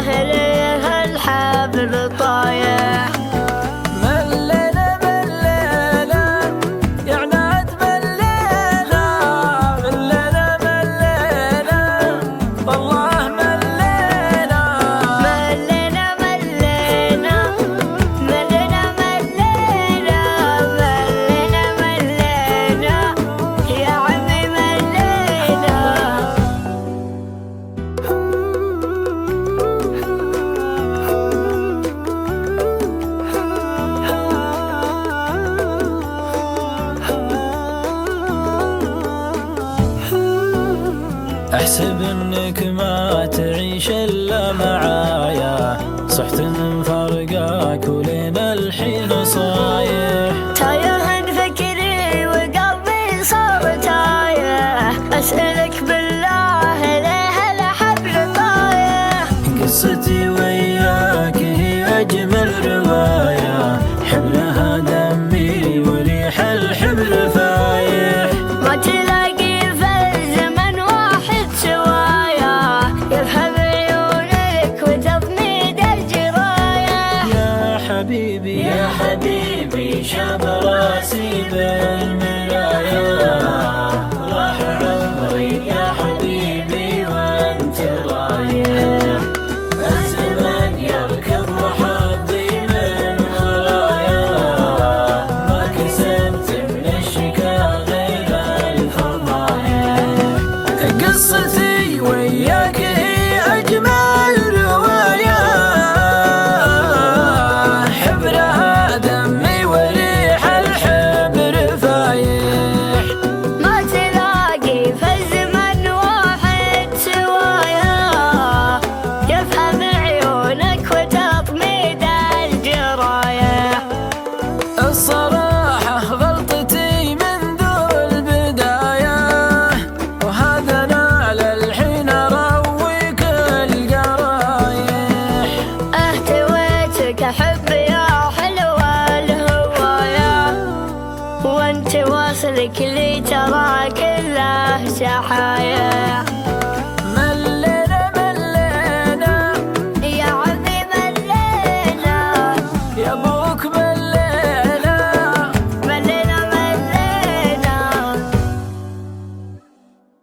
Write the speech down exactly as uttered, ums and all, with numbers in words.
ليه الحبل طايح. ملينا ملينا يا عناد ملينا، ملينا ملينا والله ملينا. ملينا ملينا ملينا ملينا ملينا ملينا يا عمي ملينا. احسب انك ما تعيش الا معايا، صحت من فرقاك ولين الحين صايح. تايه فكري وقلبي صار تايه، اسألك بالله ليه الحبل طايح. قصتي وياك هي اجمل رواية، حبلها دمي وريح الحبل فايح. ما تلاقي في الزمن واحد سوايا، يفهم عيونك وتضميد الجراية. يا حبيبي يا حبيبي شاب راسي بالمراية، راح عمري يا حبيبي وانت رايح. الزمن يركض وحظي من ورايا، ما كسبت من الشكا غير الفضايح. قصتي وياك هي اجمل رواية، حبرها دمي وريح الحبر فايح. ما تلاقي في الزمن واحد سوايا، يفهم عيونك وتضميد الجراية. الصراحة غلطتي منذ البداية، وهذا أنا للحين أرويك القرايح. اهتويتك احب يا حلوة الهواية، وانت واصلك لي ترى كله سحايا.